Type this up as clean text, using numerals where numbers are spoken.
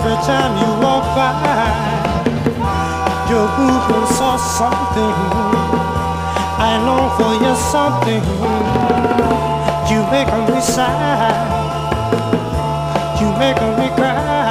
every time you walk by, your movement saw something. I long for you something. You make me sigh, you make me cry.